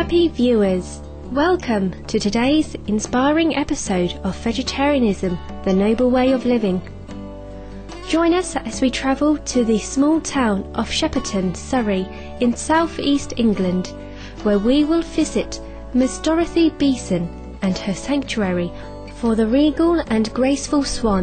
happy viewers! Welcome to today's inspiring episode of Vegetarianism, the Noble Way of Living. Join us as we travel to the small town of Shepperton, Surrey, in south-east England, where we will visit Miss Dorothy Beeson and her sanctuary for the regal and graceful swan.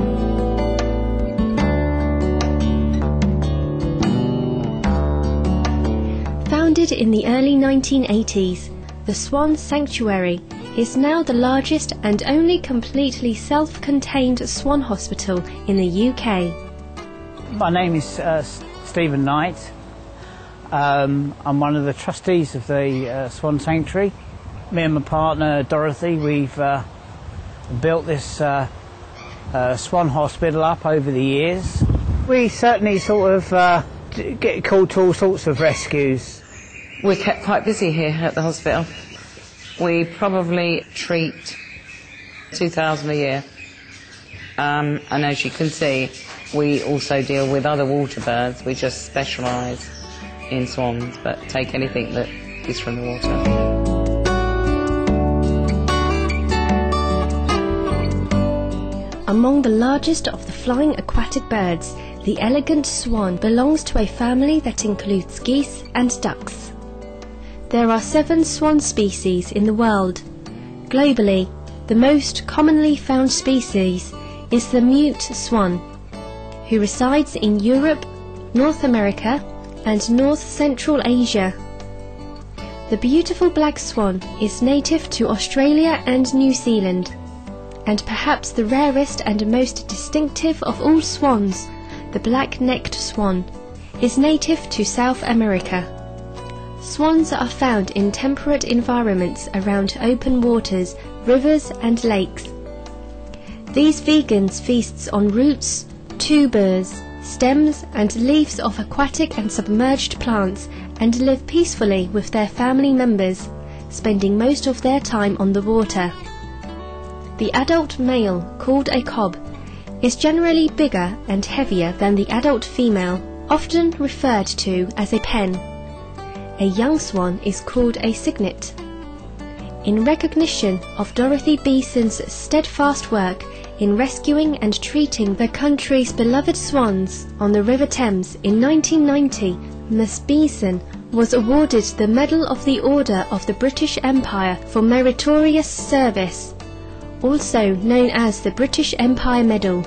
Founded in the early 1980s, the Swan Sanctuary is now the largest and only completely self-contained swan hospital in the UK. My name is Stephen Knight. I'm one of the trustees of the Swan Sanctuary. Me and my partner Dorothy, we've built this swan hospital up over the years. We certainly sort of get called to all sorts of rescues. We're kept quite busy here at the hospital. We probably treat 2,000 a year. And as you can see, we also deal with other water birds. We just specialise in swans, but take anything that is from the water. Among the largest of the flying aquatic birds, the elegant swan belongs to a family that includes geese and ducks. There are 7 swan species in the world. Globally, the most commonly found species is the mute swan, who resides in Europe, North America, and North Central Asia. The beautiful black swan is native to Australia and New Zealand, and perhaps the rarest and most distinctive of all swans, the black-necked swan, is native to South America. Swans are found in temperate environments around open waters, rivers and lakes. These vegans feast on roots, tubers, stems and leaves of aquatic and submerged plants and live peacefully with their family members, spending most of their time on the water. The adult male, called a cob, is generally bigger and heavier than the adult female, often referred to as a pen. A young swan is called a cygnet. In recognition of Dorothy Beeson's steadfast work in rescuing and treating the country's beloved swans on the River Thames in 1990, Miss Beeson was awarded the Medal of the Order of the British Empire for meritorious service, also known as the British Empire Medal.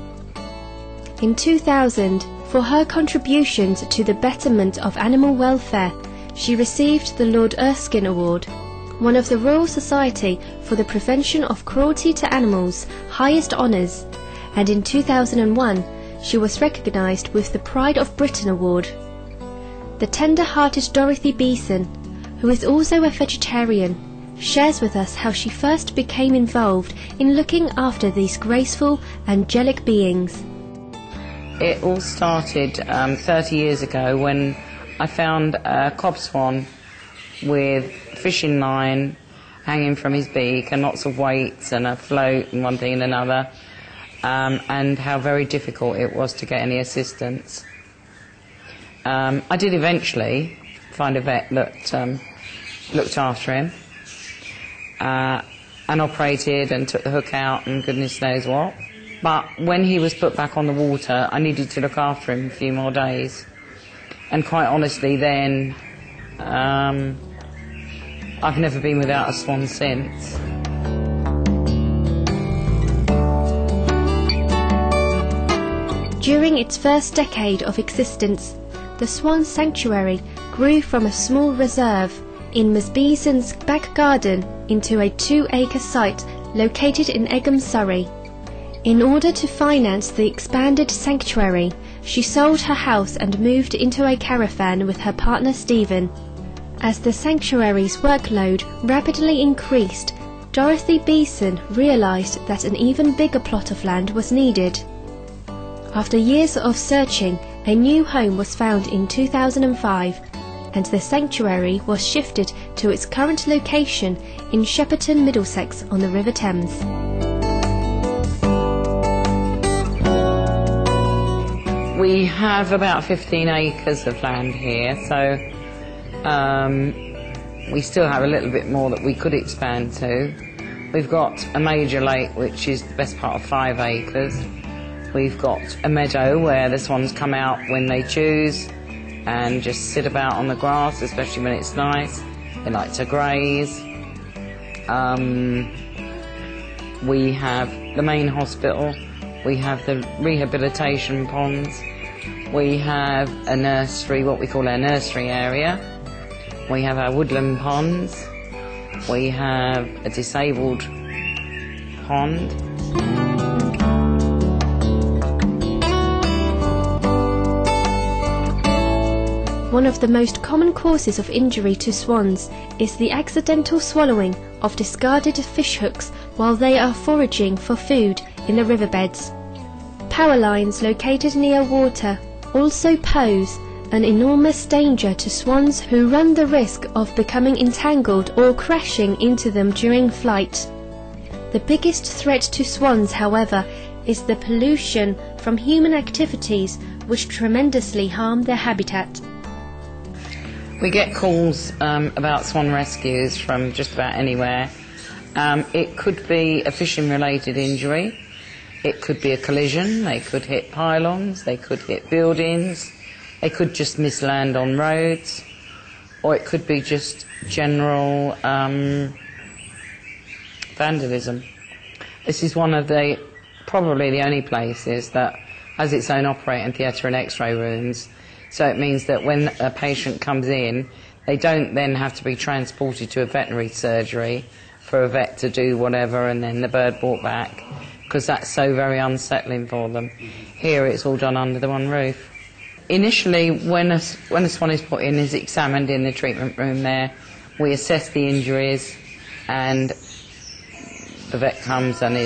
In 2000, for her contributions to the betterment of animal welfare, she received the Lord Erskine Award, one of the Royal Society for the Prevention of Cruelty to Animals' highest honours, and in 2001 she was recognised with the Pride of Britain Award. The tender-hearted Dorothy Beeson, who is also a vegetarian, shares with us how she first became involved in looking after these graceful, angelic beings. It all started 30 years ago when I found a cob swan with fishing line hanging from his beak and lots of weights and a float and one thing and another, and how very difficult it was to get any assistance. I did eventually find a vet that looked after him and operated and took the hook out and goodness knows what. But when he was put back on the water, I needed to look after him a few more days. And quite honestly then, I've never been without a swan since. During its first decade of existence, the Swan Sanctuary grew from a small reserve in Miss Beeson's back garden into a 2-acre site located in Egham, Surrey. In order to finance the expanded sanctuary, she sold her house and moved into a caravan with her partner Stephen. As the sanctuary's workload rapidly increased, Dorothy Beeson realised that an even bigger plot of land was needed. After years of searching, a new home was found in 2005, and the sanctuary was shifted to its current location in Shepperton, Middlesex on the River Thames. We have about 15 acres of land here, so We still have a little bit more that we could expand to. We've got a major lake, which is the best part of 5 acres. We've got a meadow where the swans come out when they choose and just sit about on the grass, especially when it's nice. They like to graze. We have the main hospital. We have the rehabilitation ponds. We have a nursery, what we call our nursery area. We have our woodland ponds. We have a disabled pond. One of the most common causes of injury to swans is the accidental swallowing of discarded fish hooks while they are foraging for food in the riverbeds. Power lines located near water also pose an enormous danger to swans who run the risk of becoming entangled or crashing into them during flight. The biggest threat to swans, however, is the pollution from human activities which tremendously harm their habitat. We get calls about swan rescues from just about anywhere. It could be a fishing-related injury. It could be a collision. They could hit pylons. They could hit buildings. They could just miss land on roads. Or it could be just general vandalism. This is one of probably the only places that has its own operating theatre and x-ray rooms. So it means that when a patient comes in, they don't then have to be transported to a veterinary surgery for a vet to do whatever and then the bird brought back, because that's so very unsettling for them. Here it's all done under the one roof. Initially, when a swan is put in, is examined in the treatment room there, we assess the injuries and the vet comes and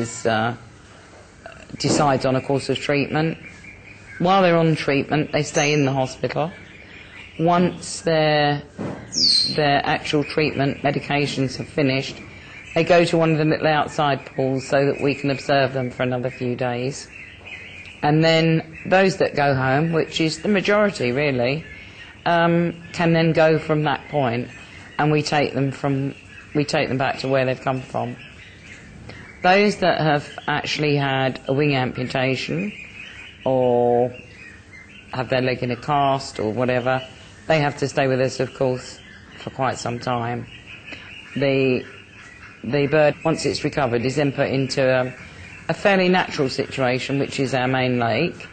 decides on a course of treatment. While they're on treatment, they stay in the hospital. Once their actual treatment medications have finished, they go to one of the little outside pools so that we can observe them for another few days. And then those that go home, which is the majority really, can then go from that point, and we take them back to where they've come from. Those that have actually had a wing amputation or have their leg in a cast or whatever, they have to stay with us, of course, for quite some time. The bird, once it's recovered, is then put into a fairly natural situation, which is our main lake,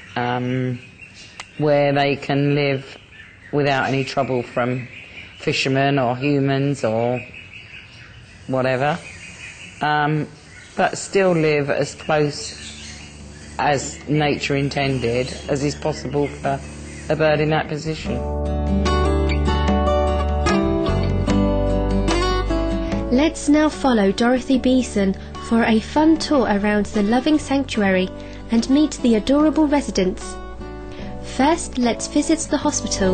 where they can live without any trouble from fishermen or humans or whatever, but still live as close as nature intended as is possible for a bird in that position. Let's now follow Dorothy Beeson for a fun tour around the loving sanctuary and meet the adorable residents. First, let's visit the hospital.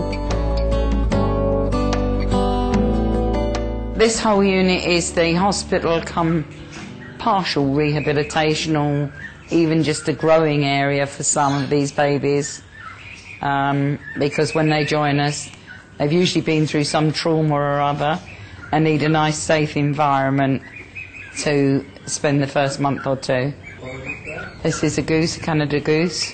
This whole unit is the hospital come partial rehabilitation, or even just a growing area for some of these babies, because when they join us, they've usually been through some trauma or other and need a nice safe environment to spend the first month or two. This is a goose, a Canada goose.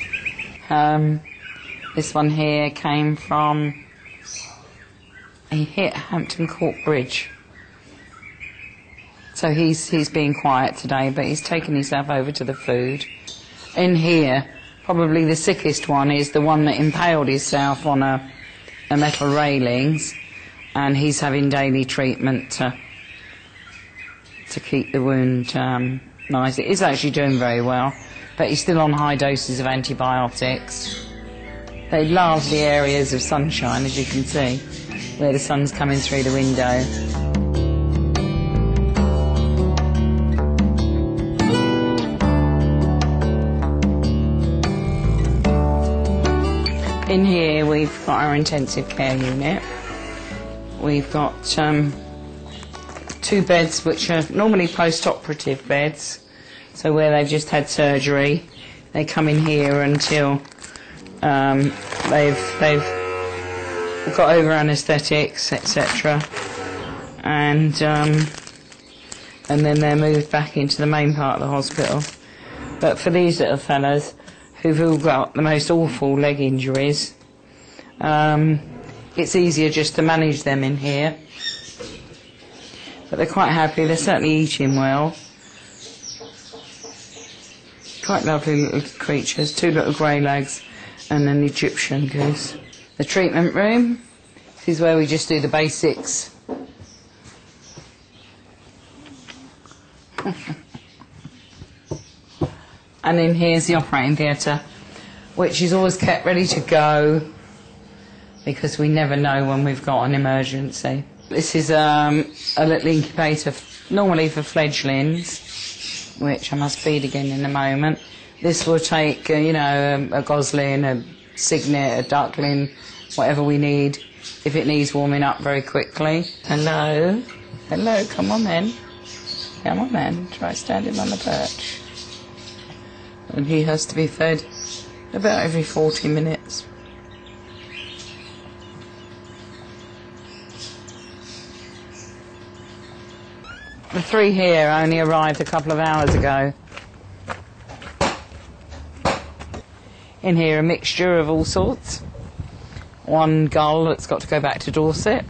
This one here came from, he hit Hampton Court Bridge. So he's being quiet today, but he's taken himself over to the food. In here, probably the sickest one is the one that impaled himself on a metal railings, and he's having daily treatment to keep the wound nice. It is actually doing very well, but he's still on high doses of antibiotics. They love the areas of sunshine, as you can see, where the sun's coming through the window. In here we've got our intensive care unit. We've got 2 beds which are normally post-operative beds, so where they've just had surgery, they come in here until they've we've got over anaesthetics, etc. And then they're moved back into the main part of the hospital. But for these little fellas who've all got the most awful leg injuries, it's easier just to manage them in here. But they're quite happy, they're certainly eating well. Quite lovely little creatures, 2 little grey legs and an Egyptian goose. The treatment room, this is where we just do the basics. And in here's the operating theatre, which is always kept ready to go because we never know when we've got an emergency. This is a little incubator, normally for fledglings, which I must feed again in a moment. This will take, you know, a gosling, a cygnet, a duckling, whatever we need, if it needs warming up very quickly. Hello? Hello, come on then. Come on then, try standing on the perch. And he has to be fed about every 40 minutes. The 3 here only arrived a couple of hours ago. In here a mixture of all sorts. 1 gull that's got to go back to Dorset.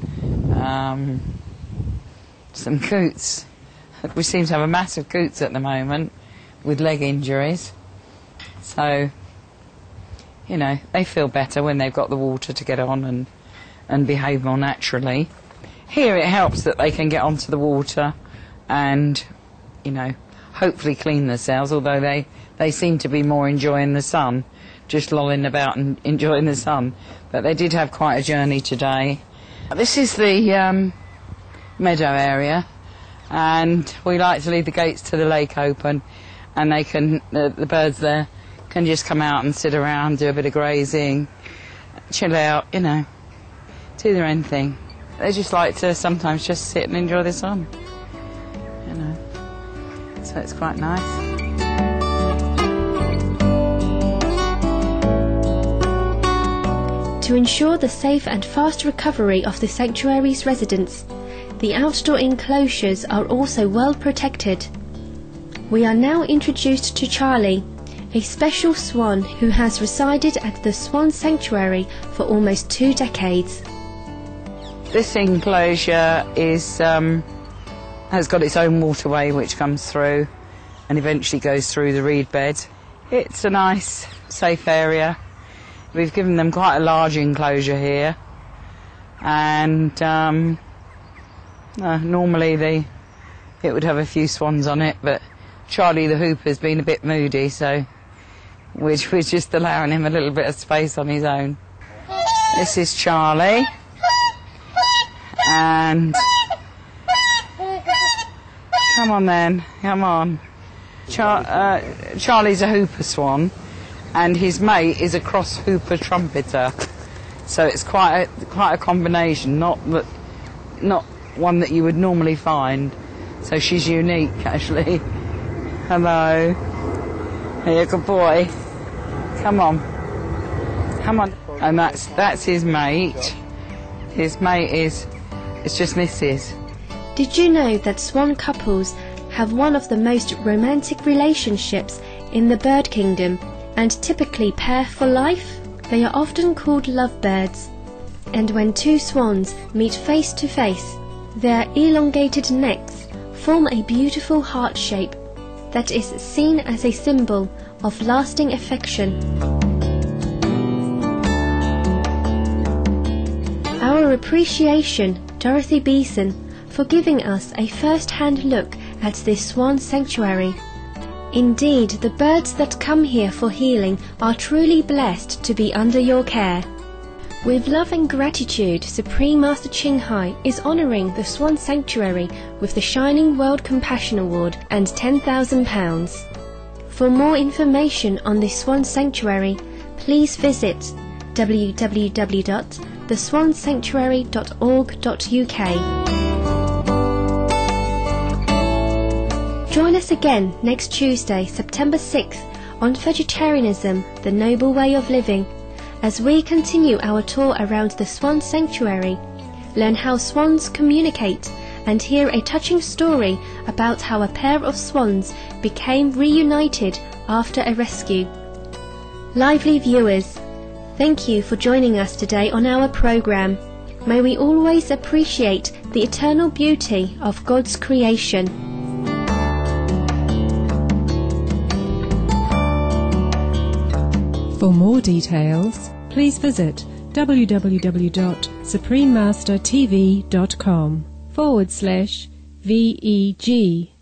Some coots. We seem to have a massive coots at the moment with leg injuries. So, you know, they feel better when they've got the water to get on and behave more naturally. Here it helps that they can get onto the water and, you know, hopefully clean themselves, although they seem to be more enjoying the sun, just lolling about and enjoying the sun. But they did have quite a journey today. This is the meadow area, and we like to leave the gates to the lake open, and they can, the birds there can just come out and sit around, do a bit of grazing, chill out, you know, do their own thing. They just like to sometimes just sit and enjoy the sun, you know, so it's quite nice. To ensure the safe and fast recovery of the sanctuary's residents, the outdoor enclosures are also well protected. We are now introduced to Charlie, a special swan who has resided at the Swan Sanctuary for almost 2 decades. This enclosure is has got its own waterway which comes through and eventually goes through the reed bed. It's a nice, safe area. We've given them quite a large enclosure here, and normally it would have a few swans on it, but Charlie the Hooper's been a bit moody, so we're just allowing him a little bit of space on his own. This is Charlie, and come on then, come on. Charlie's a Hooper swan, and his mate is a cross Hooper trumpeter, so it's quite a combination, not one that you would normally find. So she's unique, actually. Hello. Here, good boy. Come on. Come on. And that's his mate. His mate is, it's just Mrs. Did you know that swan couples have one of the most romantic relationships in the bird kingdom, and typically pair for life? They are often called lovebirds, and when 2 swans meet face to face, their elongated necks form a beautiful heart shape that is seen as a symbol of lasting affection. Our appreciation, Dorothy Beeson, for giving us a first-hand look at this swan sanctuary. Indeed, the birds that come here for healing are truly blessed to be under your care. With love and gratitude, Supreme Master Ching Hai is honouring the Swan Sanctuary with the Shining World Compassion Award and £10,000. For more information on the Swan Sanctuary, please visit www.theswansanctuary.org.uk. Join us again next Tuesday, September 6th, on Vegetarianism, the Noble Way of Living, as we continue our tour around the Swan Sanctuary, learn how swans communicate, and hear a touching story about how a pair of swans became reunited after a rescue. Lively viewers, thank you for joining us today on our program. May we always appreciate the eternal beauty of God's creation. For more details, please visit www.suprememastertv.com/VEG